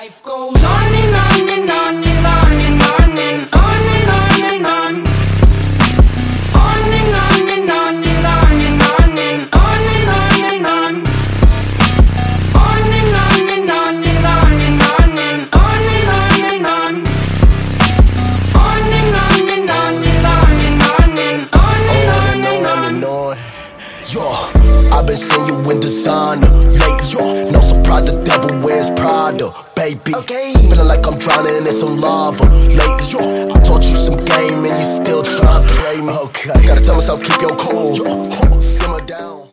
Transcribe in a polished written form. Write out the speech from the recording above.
Life goes on and on and on and on and on and on and on and on. On and on and on and on and on and on and on and on. On and on and on and on and on and on and on and on. On and on and on and on and on and on and on and on. Yo, I've been seeing you in designer lately. Yo, no surprise the devil wears Prada, baby. Feeling like I'm drowning in some lava lately. Yo, I taught you some game and you still tryna play me. Gotta tell myself keep your cool. Yo, simmer down.